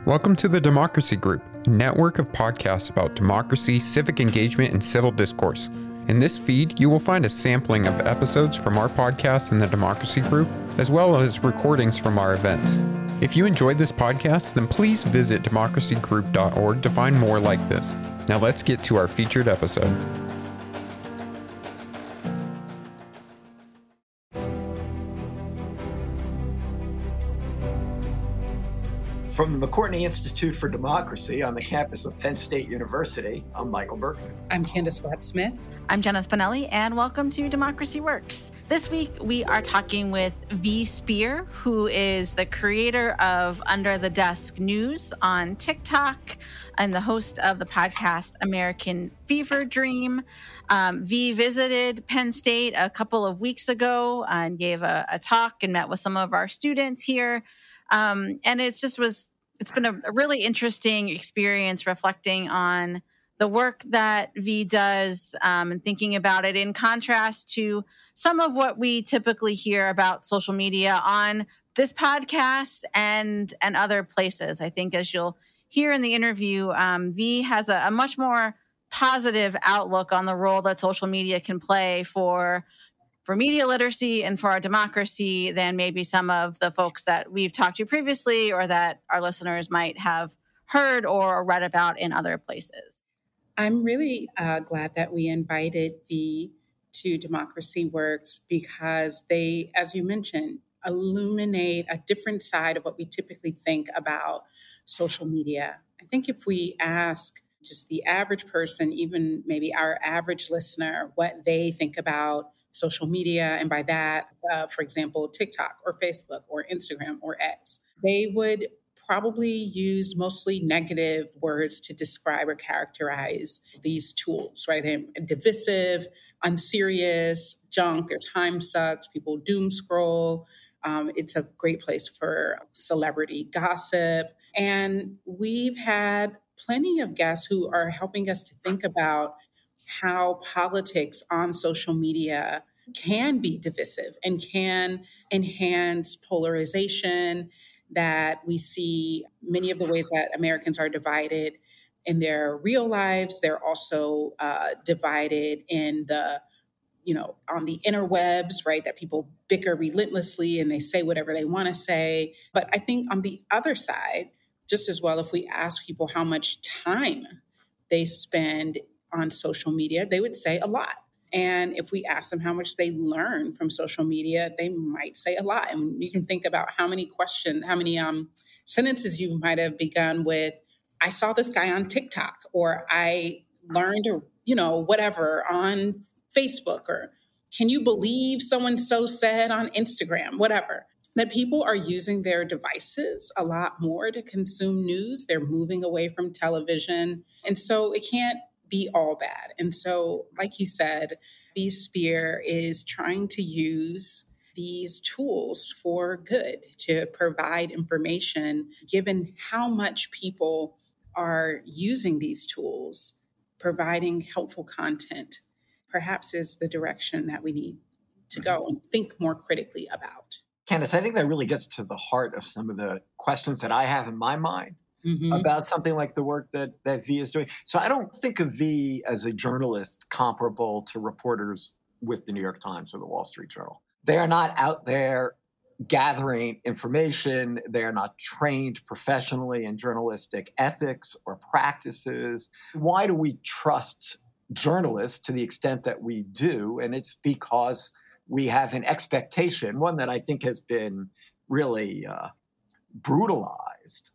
Welcome to the Democracy Group, a network of podcasts about democracy, civic engagement, and civil discourse. In this feed, you will find a sampling of episodes from our podcast in the Democracy Group, as well as recordings from our events. If you enjoyed this podcast, then please visit democracygroup.org to find more like this. Now let's get to our featured episode. From the McCourtney Institute for Democracy on the campus of Penn State University, I'm Michael Berkman. I'm Candace Watt-Smith. I'm Jenna Spinelli, and welcome to Democracy Works. This week, we are talking with V. Spear, who is the creator of Under the Desk News on TikTok and the host of the podcast American Fever Dream. V visited Penn State a couple of weeks ago and gave a talk and met with some of our students here. And it's been a really interesting experience reflecting on the work that V does and thinking about it in contrast to some of what we typically hear about social media on this podcast and other places. I think as you'll hear in the interview, V has a much more positive outlook on the role that social media can play for media literacy and for our democracy than maybe some of the folks that we've talked to previously or that our listeners might have heard or read about in other places. I'm really glad that we invited V to Democracy Works because they, as you mentioned, illuminate a different side of what we typically think about social media. I think if we ask just the average person, even maybe our average listener, what they think about social media, and by that, for example, TikTok or Facebook or Instagram or X, they would probably use mostly negative words to describe or characterize these tools, right? They're divisive, unserious, junk, their time sucks, people doom scroll. It's a great place for celebrity gossip. And we've had plenty of guests who are helping us to think about how politics on social media can be divisive and can enhance polarization, that we see many of the ways that Americans are divided in their real lives. They're also divided in on the interwebs, right? That people bicker relentlessly and they say whatever they want to say. But I think on the other side, just as well, if we ask people how much time they spend on social media, they would say a lot. And if we ask them how much they learn from social media, they might say a lot. And you can think about how many sentences you might have begun with, I saw this guy on TikTok, or I learned, or, whatever on Facebook, or can you believe so-and-so said on Instagram, whatever. That people are using their devices a lot more to consume news. They're moving away from television. And so it can't be all bad. And so, like you said, V. Spear is trying to use these tools for good, to provide information, given how much people are using these tools. Providing helpful content perhaps is the direction that we need to go and think more critically about. Candace, I think that really gets to the heart of some of the questions that I have in my mind about something like the work that V is doing. So I don't think of V as a journalist comparable to reporters with the New York Times or the Wall Street Journal. They are not out there gathering information. They are not trained professionally in journalistic ethics or practices. Why do we trust journalists to the extent that we do? And it's because we have an expectation, one that I think has been really brutalized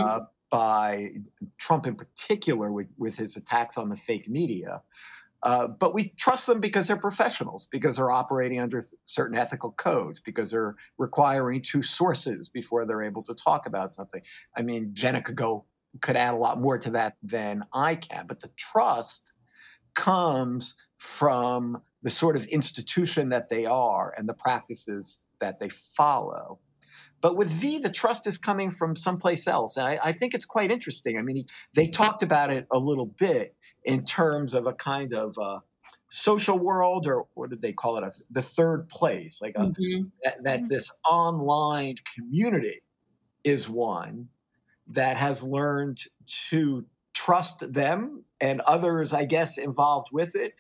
by Trump in particular with his attacks on the fake media. But we trust them because they're professionals, because they're operating under certain ethical codes, because they're requiring two sources before they're able to talk about something. I mean, Jenna could add a lot more to that than I can, but the trust comes from the sort of institution that they are and the practices that they follow. But with V, the trust is coming from someplace else. And I think it's quite interesting. I mean, they talked about it a little bit in terms of a kind of social world, or what did they call it? The third place, like that this online community is one that has learned to trust them and others, I guess, involved with it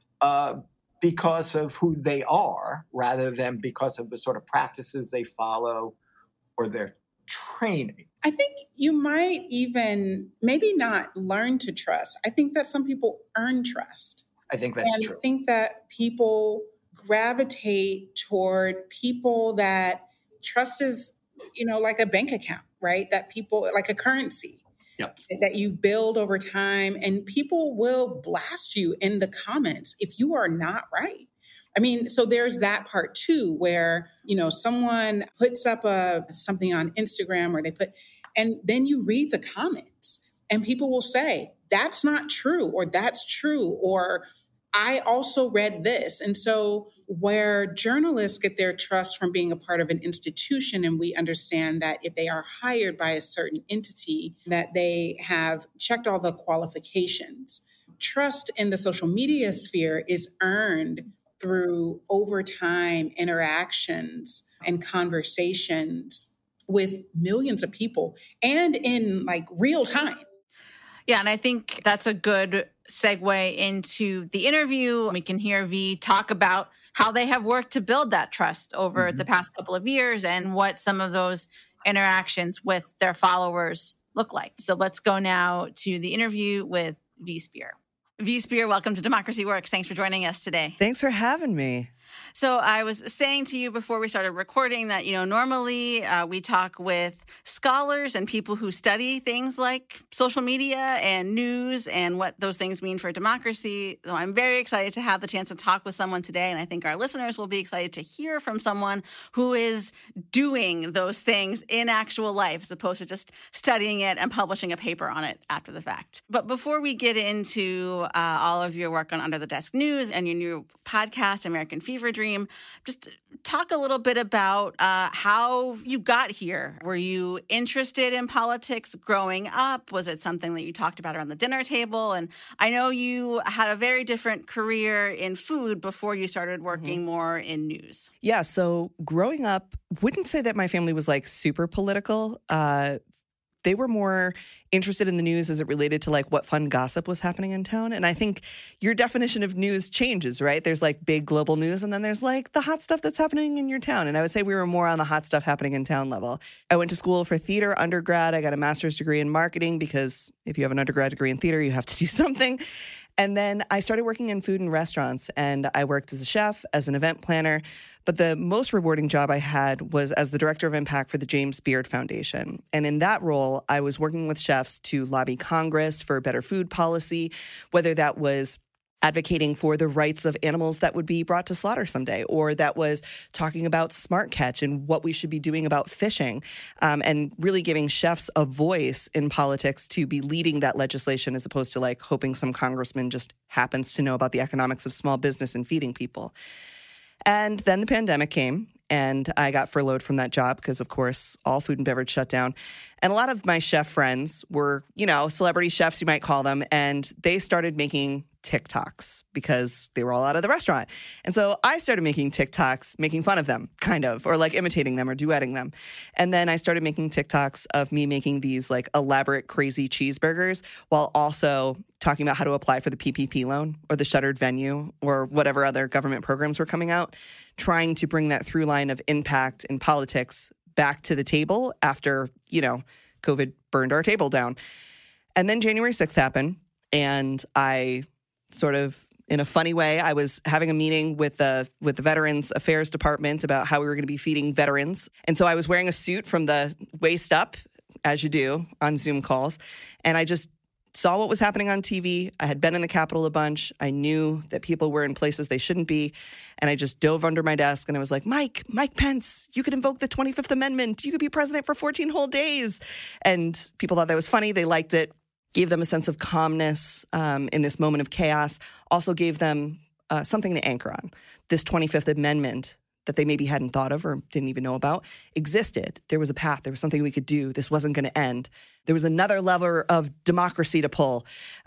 because of who they are rather than because of the sort of practices they follow or their training. I think you might even maybe not learn to trust. I think that some people earn trust. I think that's true. I think that people gravitate toward people that trust is, like a bank account, right? That people, like a currency. Yep. That you build over time, and people will blast you in the comments if you are not right. I mean, so there's that part too, where, someone puts up something on Instagram and then you read the comments and people will say, that's not true, or that's true, or I also read this. And so where journalists get their trust from being a part of an institution, and we understand that if they are hired by a certain entity, that they have checked all the qualifications. Trust in the social media sphere is earned through overtime interactions and conversations with millions of people and in real time. Yeah, and I think that's a good segue into the interview. We can hear V talk about how they have worked to build that trust over the past couple of years and what some of those interactions with their followers look like. So let's go now to the interview with V Spear. V Spear, welcome to Democracy Works. Thanks for joining us today. Thanks for having me. So I was saying to you before we started recording that, normally we talk with scholars and people who study things like social media and news and what those things mean for democracy. So I'm very excited to have the chance to talk with someone today. And I think our listeners will be excited to hear from someone who is doing those things in actual life as opposed to just studying it and publishing a paper on it after the fact. But before we get into all of your work on Under the Desk News and your new podcast, American Fever Dream, just talk a little bit about how you got here. Were you interested in politics growing up? Was it something that you talked about around the dinner table? And I know you had a very different career in food before you started working more in news. Yeah, so growing up, wouldn't say that my family was super political. They were more interested in the news as it related to what fun gossip was happening in town. And I think your definition of news changes, right? There's big global news, and then there's the hot stuff that's happening in your town. And I would say we were more on the hot stuff happening in town level. I went to school for theater undergrad. I got a master's degree in marketing because if you have an undergrad degree in theater, you have to do something. And then I started working in food and restaurants, and I worked as a chef, as an event planner. But the most rewarding job I had was as the director of impact for the James Beard Foundation. And in that role, I was working with chefs to lobby Congress for better food policy, whether that was advocating for the rights of animals that would be brought to slaughter someday, or that was talking about smart catch and what we should be doing about fishing, and really giving chefs a voice in politics to be leading that legislation as opposed to hoping some congressman just happens to know about the economics of small business and feeding people. And then the pandemic came, and I got furloughed from that job because, of course, all food and beverage shut down. And a lot of my chef friends were, celebrity chefs, you might call them, and they started making TikToks because they were all out of the restaurant. And so I started making TikToks, making fun of them, kind of, or imitating them or duetting them. And then I started making TikToks of me making these elaborate, crazy cheeseburgers while also talking about how to apply for the PPP loan or the shuttered venue or whatever other government programs were coming out, trying to bring that through line of impact in politics back to the table after, COVID burned our table down. And then January 6th happened, and I sort of, in a funny way, I was having a meeting with the Veterans Affairs Department about how we were going to be feeding veterans. And so I was wearing a suit from the waist up, as you do on Zoom calls. And I just saw what was happening on TV. I had been in the Capitol a bunch. I knew that people were in places they shouldn't be. And I just dove under my desk and I was like, Mike Pence, you could invoke the 25th Amendment. You could be president for 14 whole days. And people thought that was funny. They liked it. Gave them a sense of calmness in this moment of chaos, also gave them something to anchor on. This 25th Amendment that they maybe hadn't thought of or didn't even know about existed. There was a path. There was something we could do. This wasn't going to end. There was another lever of democracy to pull.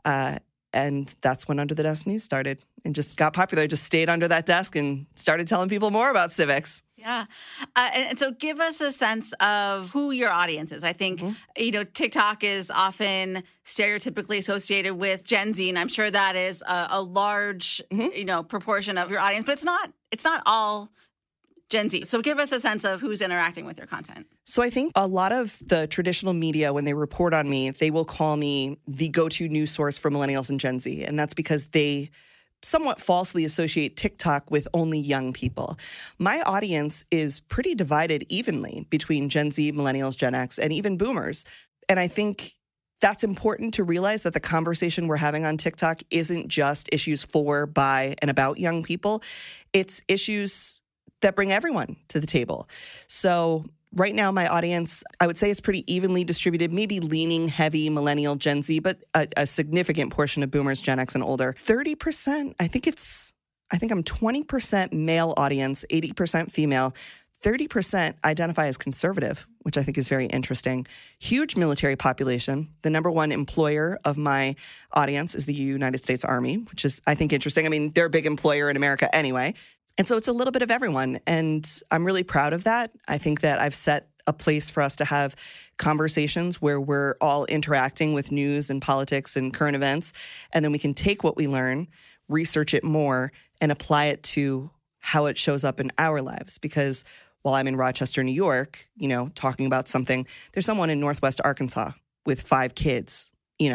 And that's when Under the Desk News started and just got popular. I just stayed under that desk and started telling people more about civics. Yeah. And so give us a sense of who your audience is. I think, TikTok is often stereotypically associated with Gen Z, and I'm sure that is a large, proportion of your audience, but it's not all Gen Z. So give us a sense of who's interacting with your content. So I think a lot of the traditional media, when they report on me, they will call me the go-to news source for millennials and Gen Z. And that's because they somewhat falsely associate TikTok with only young people. My audience is pretty divided evenly between Gen Z, millennials, Gen X, and even boomers. And I think that's important to realize, that the conversation we're having on TikTok isn't just issues for, by, and about young people. It's issues that bring everyone to the table. So right now, my audience, I would say it's pretty evenly distributed, maybe leaning heavy millennial, Gen Z, but a significant portion of boomers, Gen X, and older. 30%, I think I'm 20% male audience, 80% female. 30% identify as conservative, which I think is very interesting. Huge military population. The number one employer of my audience is the United States Army, which is, I think, interesting. I mean, they're a big employer in America anyway. And so it's a little bit of everyone. And I'm really proud of that. I think that I've set a place for us to have conversations where we're all interacting with news and politics and current events. And then we can take what we learn, research it more, and apply it to how it shows up in our lives. Because while I'm in Rochester, New York, talking about something, there's someone in Northwest Arkansas with 5 kids,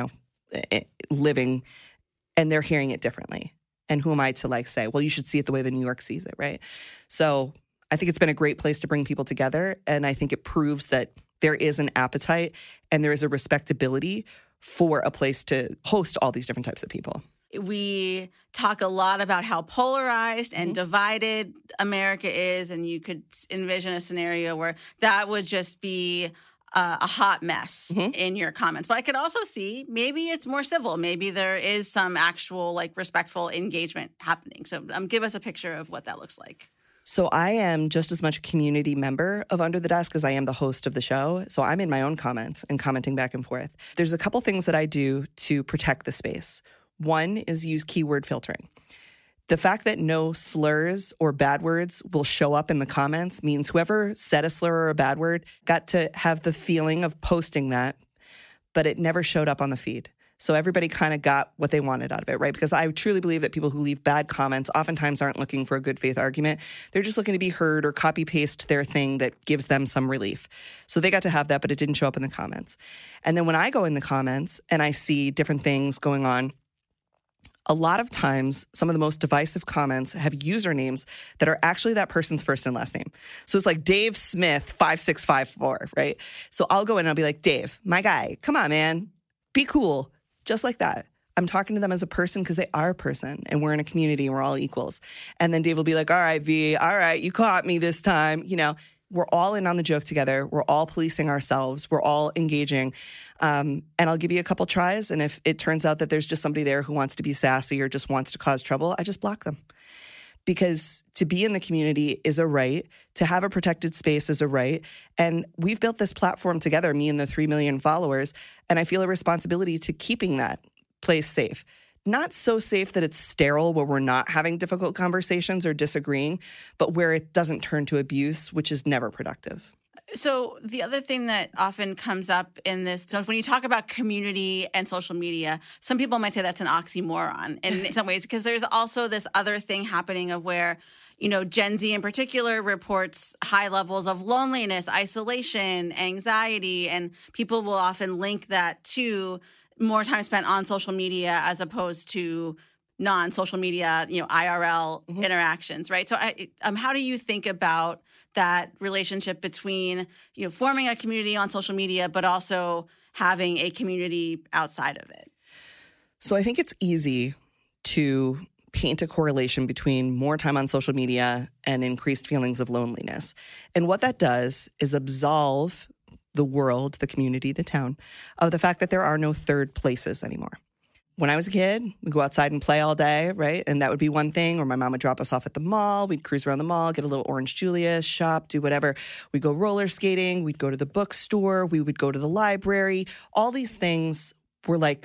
living, and they're hearing it differently. And who am I to say, well, you should see it the way that New York sees it, right? So I think it's been a great place to bring people together. And I think it proves that there is an appetite and there is a respectability for a place to host all these different types of people. We talk a lot about how polarized and divided America is, and you could envision a scenario where that would just be a hot mess in your comments. But I could also see maybe it's more civil. Maybe there is some actual respectful engagement happening. So give us a picture of what that looks like. So I am just as much a community member of Under the Desk as I am the host of the show. So I'm in my own comments and commenting back and forth. There's a couple things that I do to protect the space. One is use keyword filtering. The fact that no slurs or bad words will show up in the comments means whoever said a slur or a bad word got to have the feeling of posting that, but it never showed up on the feed. So everybody kind of got what they wanted out of it, right? Because I truly believe that people who leave bad comments oftentimes aren't looking for a good faith argument. They're just looking to be heard or copy paste their thing that gives them some relief. So they got to have that, but it didn't show up in the comments. And then when I go in the comments and I see different things going on, a lot of times, some of the most divisive comments have usernames that are actually that person's first and last name. So it's like Dave Smith 5654, right? So I'll go in and I'll be like, Dave, my guy, come on, man, be cool. Just like that. I'm talking to them as a person because they are a person and we're in a community and we're all equals. And then Dave will be like, all right, V, all right, you caught me this time. We're all in on the joke together. We're all policing ourselves. We're all engaging. And I'll give you a couple tries. And if it turns out that there's just somebody there who wants to be sassy or just wants to cause trouble, I just block them. Because to be in the community is a right. To have a protected space is a right. And we've built this platform together, me and the 3 million followers. And I feel a responsibility to keeping that place safe. Not so safe that it's sterile, where we're not having difficult conversations or disagreeing, but where it doesn't turn to abuse, which is never productive. So the other thing that often comes up in this, so when you talk about community and social media, some people might say that's an oxymoron in some ways, because there's also this other thing happening of where, Gen Z in particular reports high levels of loneliness, isolation, anxiety, and people will often link that to more time spent on social media as opposed to non-social media, IRL interactions, right? So how do you think about that relationship between, forming a community on social media, but also having a community outside of it? So I think it's easy to paint a correlation between more time on social media and increased feelings of loneliness. And what that does is absolve the world, the community, the town, of the fact that there are no third places anymore. When I was a kid, we'd go outside and play all day, right? And that would be one thing. Or my mom would drop us off at the mall. We'd cruise around the mall, get a little Orange Julius, shop, do whatever. We'd go roller skating. We'd go to the bookstore. We would go to the library. All these things were like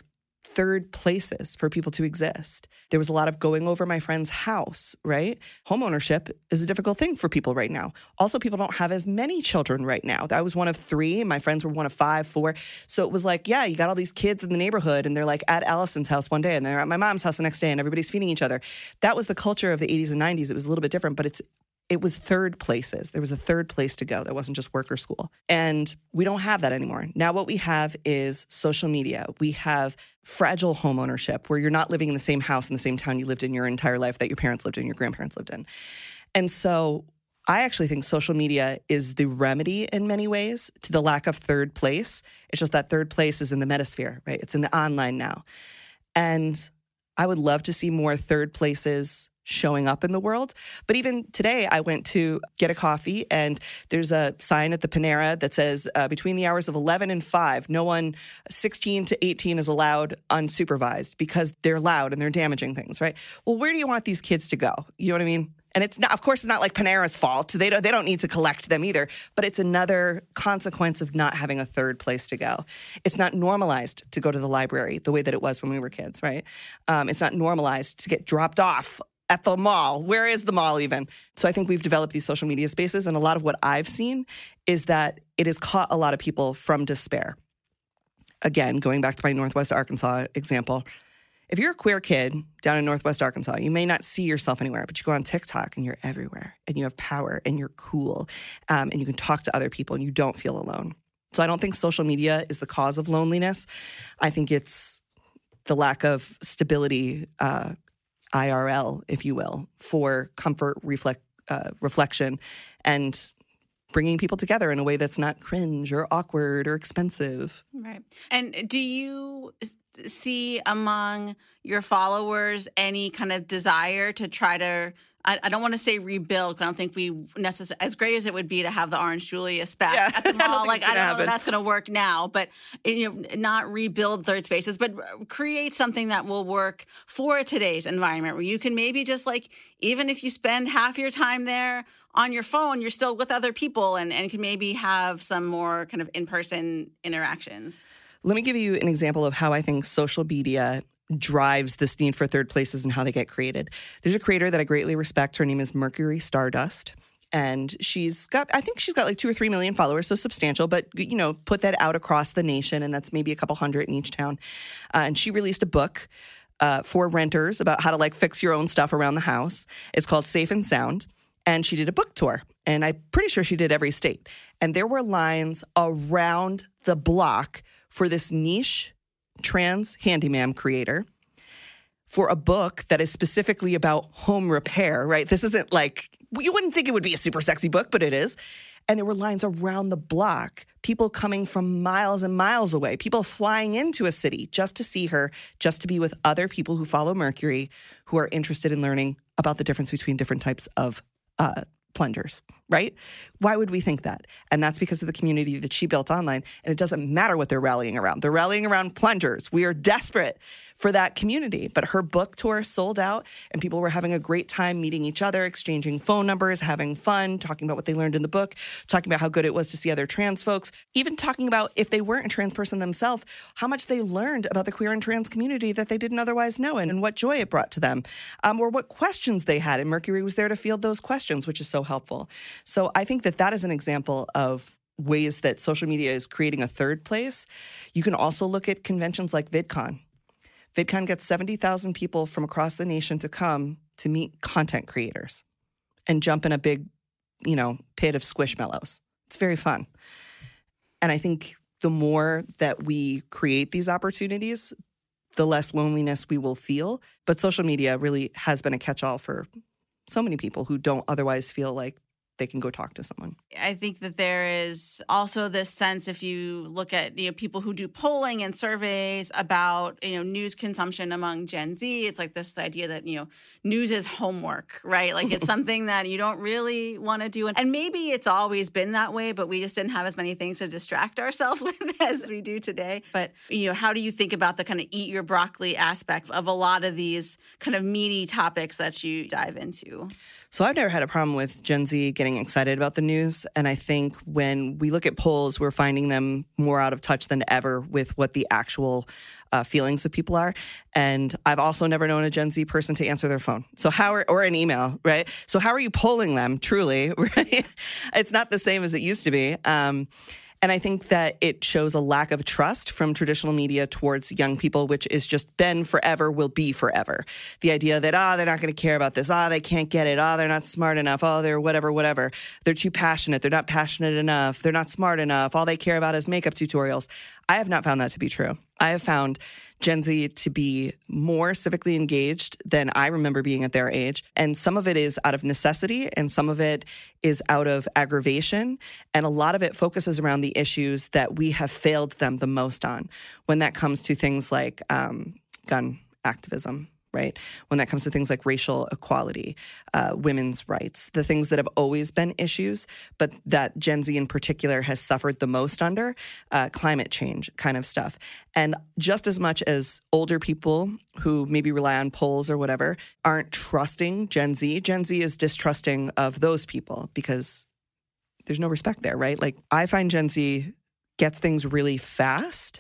third places for people to exist. There was a lot of going over my friend's house, right? Homeownership is a difficult thing for people right now. Also, people don't have as many children right now. I was one of 3, and my friends were one of 5, 4. So it was like, yeah, you got all these kids in the neighborhood, and they're like at Allison's house one day, and they're at my mom's house the next day, and everybody's feeding each other. That was the culture of the 80s and 90s. It was a little bit different, but it was third places. There was a third place to go. That wasn't just work or school. And we don't have that anymore. Now what we have is social media. We have fragile home ownership where you're not living in the same house in the same town you lived in your entire life that your parents lived in, your grandparents lived in. And so I actually think social media is the remedy in many ways to the lack of third place. It's just that third place is in the metasphere, right? It's in the online now. And I would love to see more third places showing up in the world. But even today, I went to get a coffee, and there's a sign at the Panera that says between the hours of 11 and 5, no one 16 to 18 is allowed unsupervised because they're loud and they're damaging things, right? Well, where do you want these kids to go? You know what I mean? And it's not, of course, it's not like Panera's fault. They don't need to collect them either. But it's another consequence of not having a third place to go. It's not normalized to go to the library the way that it was when we were kids, right? It's not normalized to get dropped off at the mall. Where is the mall even? So I think we've developed these social media spaces, and a lot of what I've seen is that it has caught a lot of people from despair. Again, going back to my Northwest Arkansas example, if you're a queer kid down in Northwest Arkansas, you may not see yourself anywhere, but you go on TikTok and you're everywhere, and you have power, and you're cool, and you can talk to other people, and you don't feel alone. So I don't think social media is the cause of loneliness. I think it's the lack of stability, IRL, if you will, for comfort, reflection, and bringing people together in a way that's not cringe or awkward or expensive. Right. And do you see among your followers any kind of desire to try to, I don't want to say rebuild, because I don't think we necessarily, as great as it would be to have the Orange Julius back at the mall, I don't know that that's going to work now, but not rebuild third spaces, but create something that will work for today's environment where you can maybe just even if you spend half your time there on your phone, you're still with other people and can maybe have some more kind of in-person interactions. Let me give you an example of how I think social media drives this need for third places and how they get created. There's a creator that I greatly respect. Her name is Mercury Stardust. And I think she's got 2 or 3 million followers, so substantial, but, put that out across the nation, and that's maybe a couple hundred in each town. And she released a book for renters about how to fix your own stuff around the house. It's called Safe and Sound. And she did a book tour, and I'm pretty sure she did every state. And there were lines around the block for this niche trans handyman creator for a book that is specifically about home repair, right? This isn't you wouldn't think it would be a super sexy book, but it is. And there were lines around the block, people coming from miles and miles away, people flying into a city just to see her, just to be with other people who follow Mercury, who are interested in learning about the difference between different types of plungers, right? Why would we think that? And that's because of the community that she built online. And it doesn't matter what they're rallying around. They're rallying around plungers. We are desperate for that community. But her book tour sold out, and people were having a great time meeting each other, exchanging phone numbers, having fun, talking about what they learned in the book, talking about how good it was to see other trans folks, even talking about, if they weren't a trans person themselves, how much they learned about the queer and trans community that they didn't otherwise know, and what joy it brought to them, or what questions they had. And Mercury was there to field those questions, which is so helpful. So I think that is an example of ways that social media is creating a third place. You can also look at conventions like VidCon. VidCon gets 70,000 people from across the nation to come to meet content creators and jump in a big, pit of squishmallows. It's very fun. And I think the more that we create these opportunities, the less loneliness we will feel. But social media really has been a catch-all for so many people who don't otherwise feel like they can go talk to someone. I think that there is also this sense, if you look at people who do polling and surveys about news consumption among Gen Z, it's this idea that news is homework, right? It's something that you don't really want to do, and maybe it's always been that way, but we just didn't have as many things to distract ourselves with as we do today. But how do you think about the kind of eat your broccoli aspect of a lot of these kind of meaty topics that you dive into? So I've never had a problem with Gen Z getting excited about the news. And I think when we look at polls, we're finding them more out of touch than ever with what the actual feelings of people are. And I've also never known a Gen Z person to answer their phone. So or an email, right? So how are you polling them, truly, right? It's not the same as it used to be. And I think that it shows a lack of trust from traditional media towards young people, which is just been forever, will be forever. The idea that, they're not going to care about this. They can't get it. They're not smart enough. They're whatever. They're too passionate. They're not passionate enough. They're not smart enough. All they care about is makeup tutorials. I have not found that to be true. I have found Gen Z to be more civically engaged than I remember being at their age. And some of it is out of necessity, and some of it is out of aggravation. And a lot of it focuses around the issues that we have failed them the most on when that comes to things like gun activism, right? When that comes to things like racial equality, women's rights, the things that have always been issues, but that Gen Z in particular has suffered the most under, climate change kind of stuff. And just as much as older people who maybe rely on polls or whatever aren't trusting Gen Z is distrusting of those people because there's no respect there, right? Like, I find Gen Z gets things really fast,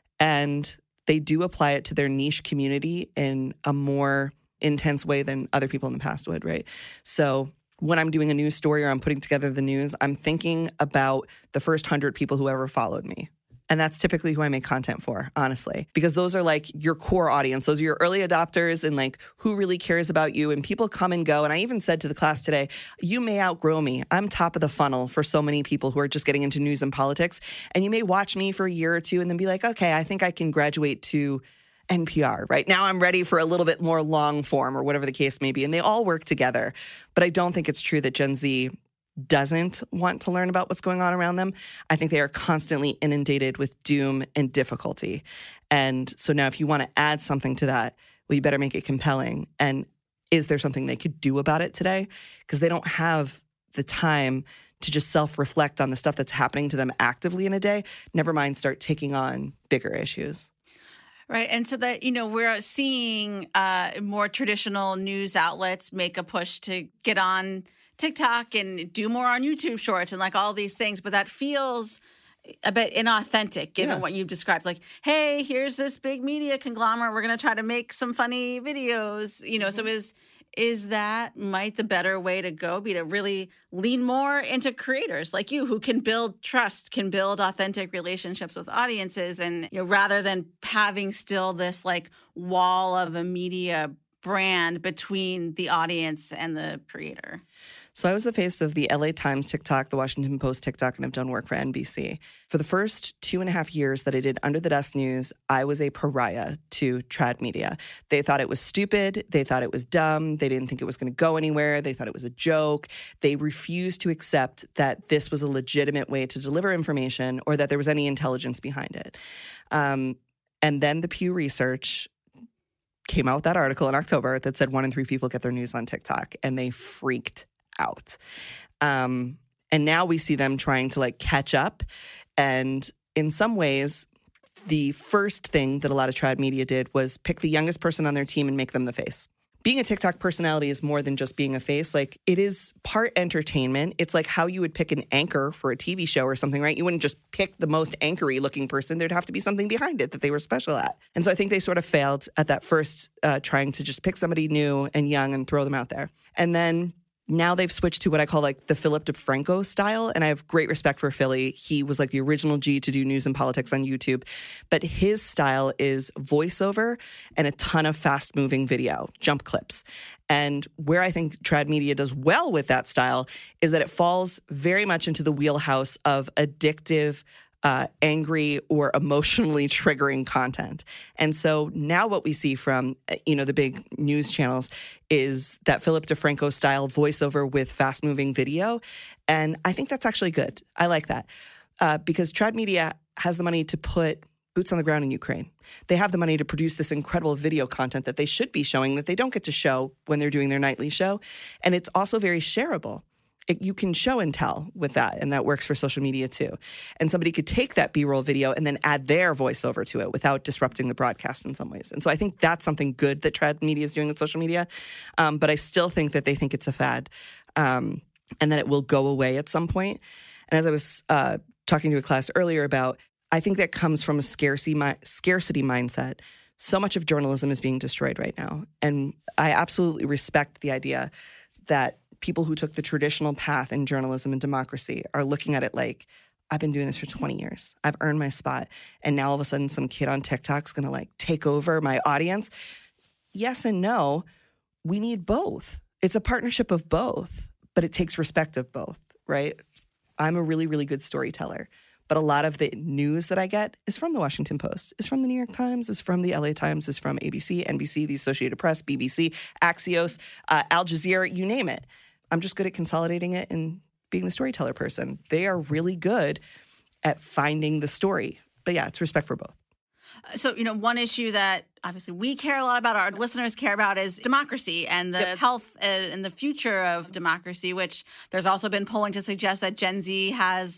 and they do apply it to their niche community in a more intense way than other people in the past would, right? So when I'm doing a news story or I'm putting together the news, I'm thinking about the first 100 people who ever followed me. And that's typically who I make content for, honestly, because those are like your core audience. Those are your early adopters and like who really cares about you. And people come and go. And I even said to the class today, you may outgrow me. I'm top of the funnel for so many people who are just getting into news and politics. And you may watch me for a year or two and then be like, okay, I think I can graduate to NPR, right? Now I'm ready for a little bit more long form or whatever the case may be. And they all work together. But I don't think it's true that Gen Z doesn't want to learn about what's going on around them. I think they are constantly inundated with doom and difficulty. And so now if you want to add something to that, well, you better make it compelling. And is there something they could do about it today? Because they don't have the time to just self-reflect on the stuff that's happening to them actively in a day, never mind start taking on bigger issues. Right. And so that, we're seeing more traditional news outlets make a push to get on TikTok and do more on YouTube Shorts and like all these things. But that feels a bit inauthentic given what you've described. Like, hey, here's this big media conglomerate. We're going to try to make some funny videos, So is that might the better way to go be to really lean more into creators like you who can build trust, can build authentic relationships with audiences, and rather than having still this like wall of a media brand between the audience and the creator? So I was the face of the LA Times TikTok, the Washington Post TikTok, and I've done work for NBC. For the first 2.5 years that I did Under the Desk News, I was a pariah to trad media. They thought it was stupid. They thought it was dumb. They didn't think it was going to go anywhere. They thought it was a joke. They refused to accept that this was a legitimate way to deliver information or that there was any intelligence behind it. And then the Pew Research came out with that article in October that said 1 in 3 people get their news on TikTok, and they freaked out. And now we see them trying to like catch up. And in some ways, the first thing that a lot of trad media did was pick the youngest person on their team and make them the face. Being a TikTok personality is more than just being a face. Like, it is part entertainment. It's like how you would pick an anchor for a TV show or something, right? You wouldn't just pick the most anchory looking person. There'd have to be something behind it that they were special at. And so I think they sort of failed at that first trying to just pick somebody new and young and throw them out there. And then now they've switched to what I call like the Philip DeFranco style. And I have great respect for Philly. He was like the original G to do news and politics on YouTube. But his style is voiceover and a ton of fast moving video, jump clips. And where I think trad media does well with that style is that it falls very much into the wheelhouse of addictive, angry or emotionally triggering content. And so now what we see from, the big news channels is that Philip DeFranco style voiceover with fast moving video. And I think that's actually good. I like that because trad media has the money to put boots on the ground in Ukraine. They have the money to produce this incredible video content that they should be showing that they don't get to show when they're doing their nightly show. And it's also very shareable. you can show and tell with that, and that works for social media too. And somebody could take that B-roll video and then add their voiceover to it without disrupting the broadcast in some ways. And so I think that's something good that trad media is doing with social media. But I still think that they think it's a fad, and that it will go away at some point. And as I was talking to a class earlier about, I think that comes from a scarcity mindset. So much of journalism is being destroyed right now. And I absolutely respect the idea that people who took the traditional path in journalism and democracy are looking at it like, I've been doing this for 20 years. I've earned my spot. And now all of a sudden some kid on TikTok's going to like take over my audience. Yes and no. We need both. It's a partnership of both, but it takes respect of both, right? I'm a really, really good storyteller. But a lot of the news that I get is from the Washington Post, is from the New York Times, is from the LA Times, is from ABC, NBC, the Associated Press, BBC, Axios, Al Jazeera, you name it. I'm just good at consolidating it and being the storyteller person. They are really good at finding the story. But yeah, it's respect for both. So, one issue that obviously we care a lot about, our listeners care about, is democracy and the health and the future of democracy, which there's also been polling to suggest that Gen Z has,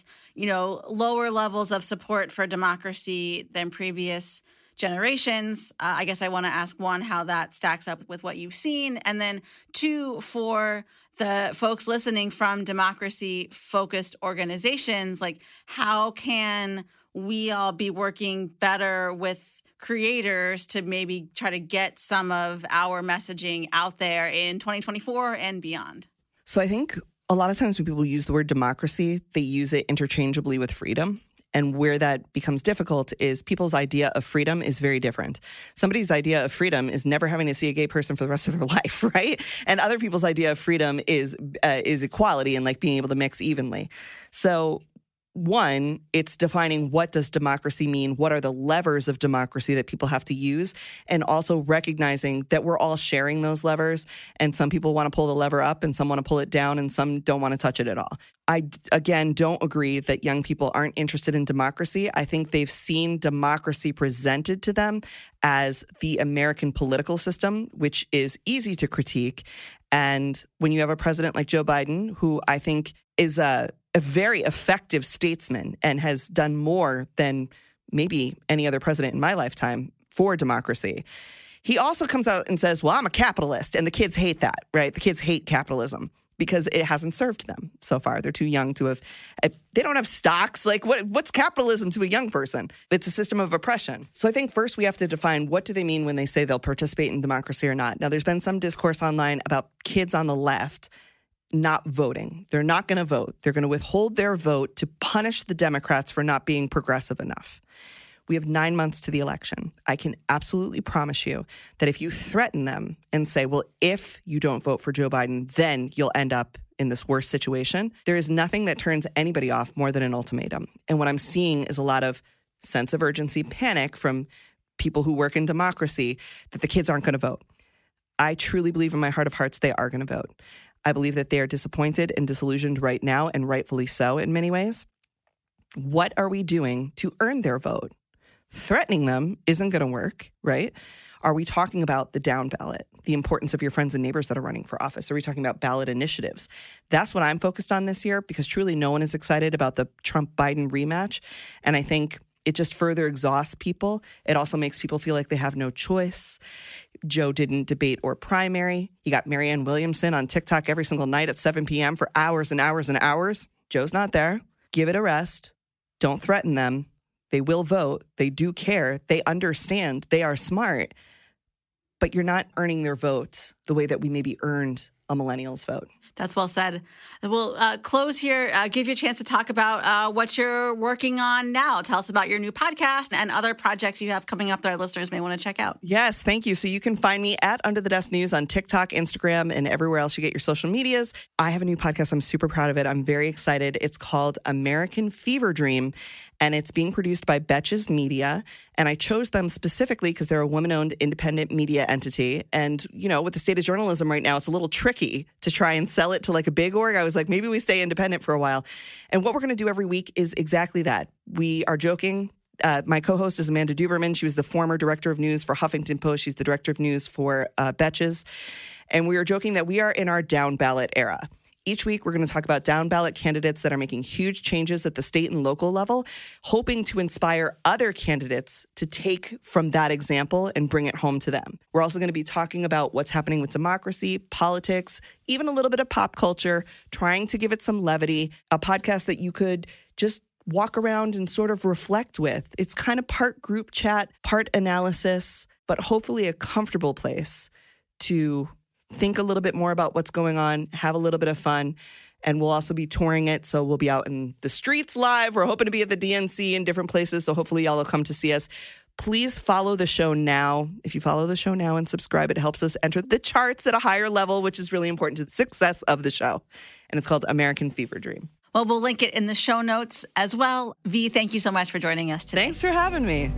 lower levels of support for democracy than previous generations. I guess I want to ask, one, how that stacks up with what you've seen, and then two, for the folks listening from democracy-focused organizations, like how can we all be working better with creators to maybe try to get some of our messaging out there in 2024 and beyond? So I think a lot of times when people use the word democracy, they use it interchangeably with freedom. And where that becomes difficult is people's idea of freedom is very different. Somebody's idea of freedom is never having to see a gay person for the rest of their life, right? And other people's idea of freedom is equality and like being able to mix evenly. So one, it's defining what does democracy mean? What are the levers of democracy that people have to use? And also recognizing that we're all sharing those levers. And some people want to pull the lever up and some want to pull it down and some don't want to touch it at all. I, again, don't agree that young people aren't interested in democracy. I think they've seen democracy presented to them as the American political system, which is easy to critique. And when you have a president like Joe Biden, who I think is a very effective statesman and has done more than maybe any other president in my lifetime for democracy, he also comes out and says, well, I'm a capitalist. And the kids hate that, right? The kids hate capitalism because it hasn't served them so far. They're too young to have, they don't have stocks. Like what's capitalism to a young person? It's a system of oppression. So I think first we have to define, what do they mean when they say they'll participate in democracy or not? Now, there's been some discourse online about kids on the left not voting. They're not going to vote. They're going to withhold their vote to punish the Democrats for not being progressive enough. We have 9 months to the election. I can absolutely promise you that if you threaten them and say, well, if you don't vote for Joe Biden, then you'll end up in this worse situation, there is nothing that turns anybody off more than an ultimatum. And what I'm seeing is a lot of sense of urgency, panic from people who work in democracy that the kids aren't going to vote. I truly believe in my heart of hearts they are going to vote. I believe that they are disappointed and disillusioned right now, and rightfully so in many ways. What are we doing to earn their vote? Threatening them isn't going to work, right? Are we talking about the down ballot, the importance of your friends and neighbors that are running for office? Are we talking about ballot initiatives? That's what I'm focused on this year, because truly no one is excited about the Trump-Biden rematch. And I think it just further exhausts people. It also makes people feel like they have no choice. Joe didn't debate or primary. He got Marianne Williamson on TikTok every single night at 7 p.m. for hours and hours and hours. Joe's not there. Give it a rest. Don't threaten them. They will vote. They do care. They understand. They are smart. But you're not earning their vote the way that we maybe earned a millennial's vote. That's well said. We'll close here, give you a chance to talk about what you're working on now. Tell us about your new podcast and other projects you have coming up that our listeners may want to check out. Yes, thank you. So you can find me at Under the Desk News on TikTok, Instagram, and everywhere else you get your social medias. I have a new podcast. I'm super proud of it. I'm very excited. It's called American Fever Dream, and it's being produced by Betches Media. And I chose them specifically because they're a woman-owned independent media entity. And, you know, with the state of journalism right now, it's a little tricky to try and sell it to like a big org. I was like, maybe we stay independent for a while. And what we're going to do every week is exactly that. We are joking. My co-host is Amanda Duberman. She was the former director of news for Huffington Post. She's the director of news for Betches. And we are joking that we are in our down ballot era. Each week, we're going to talk about down ballot candidates that are making huge changes at the state and local level, hoping to inspire other candidates to take from that example and bring it home to them. We're also going to be talking about what's happening with democracy, politics, even a little bit of pop culture, trying to give it some levity, a podcast that you could just walk around and sort of reflect with. It's kind of part group chat, part analysis, but hopefully a comfortable place to think a little bit more about what's going on, have a little bit of fun, and we'll also be touring it. So we'll be out in the streets live. We're hoping to be at the DNC in different places, so hopefully y'all will come to see us. Please follow the show now. If you follow the show now and subscribe, it helps us enter the charts at a higher level, which is really important to the success of the show. And it's called American Fever Dream. Well, we'll link it in the show notes as well. V, thank you so much for joining us today. Thanks for having me.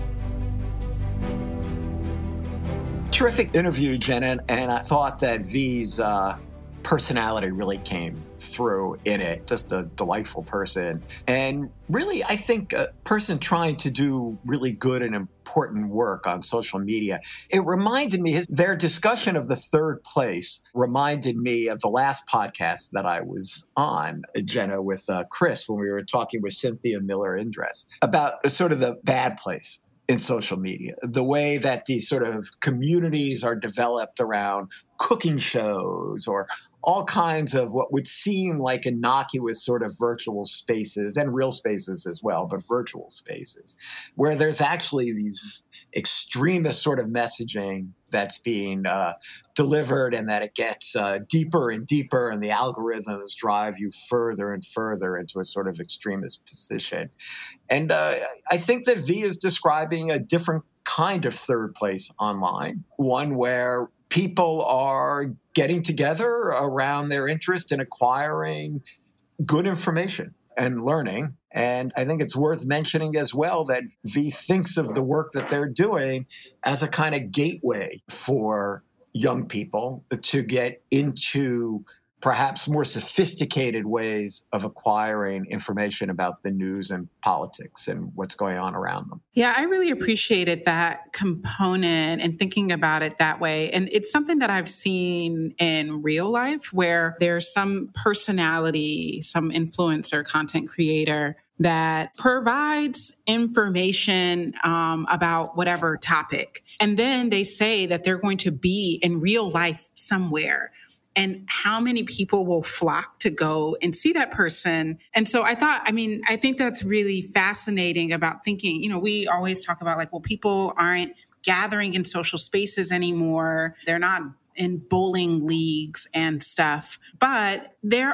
Terrific interview, Jenna, and I thought that V's personality really came through in it. Just a delightful person. And really, I think a person trying to do really good and important work on social media. It reminded me, their discussion of the third place reminded me of the last podcast that I was on, Jenna, with Chris, when we were talking with Cynthia Miller-Indress about sort of the bad place in social media, the way that these sort of communities are developed around cooking shows or all kinds of what would seem like innocuous sort of virtual spaces and real spaces as well, but virtual spaces, where there's actually these extremist sort of messaging that's being delivered, and that it gets deeper and deeper, and the algorithms drive you further and further into a sort of extremist position. And I think that V is describing a different kind of third place online, one where people are getting together around their interest in acquiring good information and learning. And I think it's worth mentioning as well that V thinks of the work that they're doing as a kind of gateway for young people to get into perhaps more sophisticated ways of acquiring information about the news and politics and what's going on around them. Yeah, I really appreciated that component and thinking about it that way. And it's something that I've seen in real life where there's some personality, some influencer, content creator that provides information about whatever topic. And then they say that they're going to be in real life somewhere. And how many people will flock to go and see that person? And so I think that's really fascinating about thinking, we always talk about like, well, people aren't gathering in social spaces anymore. They're not in bowling leagues and stuff. But there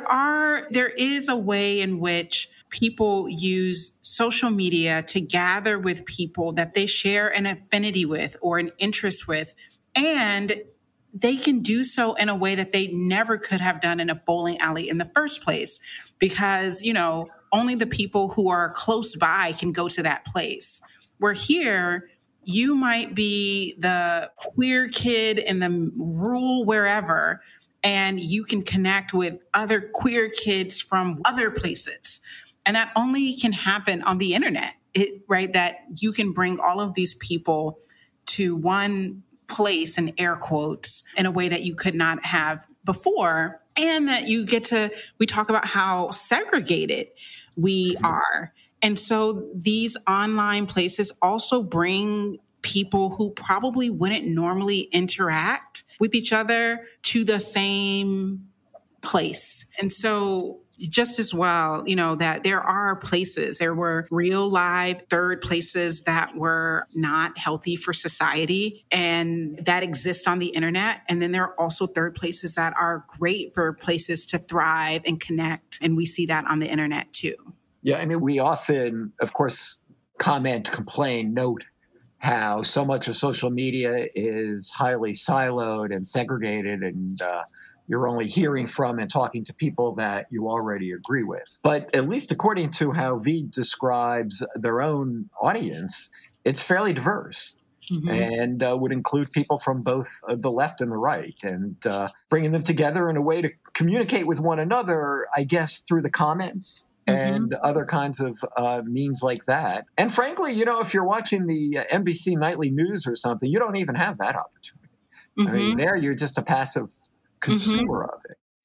is a way in which people use social media to gather with people that they share an affinity with or an interest with. And they can do so in a way that they never could have done in a bowling alley in the first place, because, only the people who are close by can go to that place. Where here, you might be the queer kid in the rural wherever, and you can connect with other queer kids from other places. And that only can happen on the internet, right? That you can bring all of these people to one place, in air quotes, in a way that you could not have before. And that we talk about how segregated we are. And so these online places also bring people who probably wouldn't normally interact with each other to the same place. And so just as well, that there were real live third places that were not healthy for society and that exist on the internet. And then there are also third places that are great for places to thrive and connect. And we see that on the internet too. Yeah, we often, of course, comment, complain, note how so much of social media is highly siloed and segregated, and you're only hearing from and talking to people that you already agree with. But at least according to how V describes their own audience, it's fairly diverse. Mm-hmm. And would include people from both the left and the right, and bringing them together in a way to communicate with one another, I guess, through the comments and other kinds of means like that. And frankly, if you're watching the NBC nightly news or something, you don't even have that opportunity. There you're just a passive consumer of it.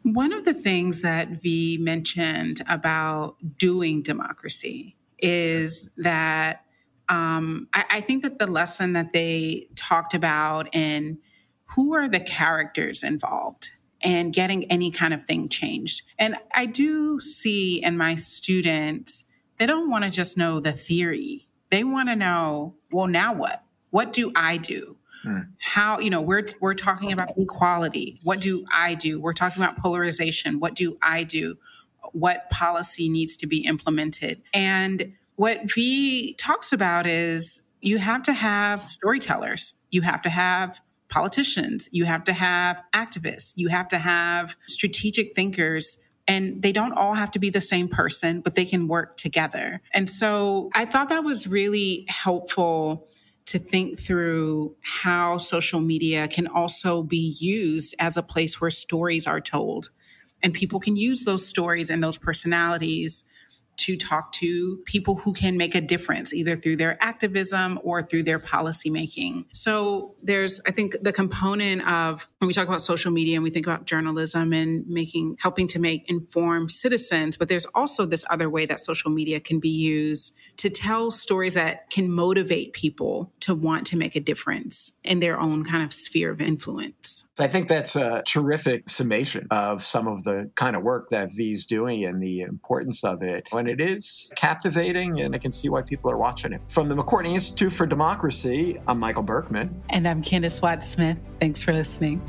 One of the things that V mentioned about doing democracy is that I think that the lesson that they talked about in who are the characters involved and getting any kind of thing changed. And I do see in my students, they don't want to just know the theory. They want to know, well, now what? What do I do? How, we're talking about equality. What do I do? We're talking about polarization. What do I do? What policy needs to be implemented? And what V talks about is you have to have storytellers. You have to have politicians. You have to have activists. You have to have strategic thinkers. And they don't all have to be the same person, but they can work together. And so I thought that was really helpful to think through how social media can also be used as a place where stories are told. And people can use those stories and those personalities to talk to people who can make a difference, either through their activism or through their policymaking. So there's, I think, the component of when we talk about social media and we think about journalism and helping to make informed citizens, but there's also this other way that social media can be used to tell stories that can motivate people to want to make a difference in their own kind of sphere of influence. I think that's a terrific summation of some of the kind of work that V's doing and the importance of it. When it is captivating, and I can see why people are watching it. From the McCourtney Institute for Democracy, I'm Michael Berkman. And I'm Candace Watts-Smith. Thanks for listening.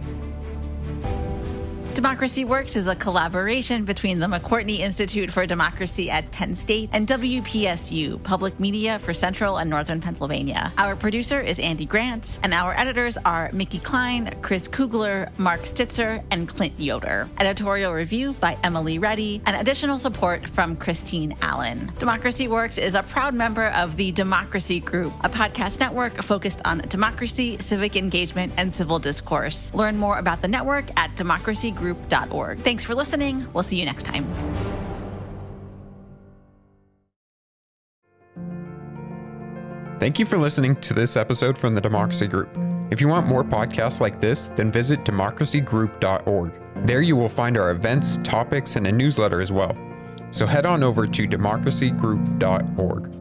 Democracy Works is a collaboration between the McCourtney Institute for Democracy at Penn State and WPSU, Public Media for Central and Northern Pennsylvania. Our producer is Andy Grants, and our editors are Mickey Klein, Chris Kugler, Mark Stitzer, and Clint Yoder. Editorial review by Emily Reddy, and additional support from Christine Allen. Democracy Works is a proud member of the Democracy Group, a podcast network focused on democracy, civic engagement, and civil discourse. Learn more about the network at democracygroup.org. Thanks for listening. We'll see you next time. Thank you for listening to this episode from the Democracy Group. If you want more podcasts like this, then visit democracygroup.org. There you will find our events, topics, and a newsletter as well. So head on over to democracygroup.org.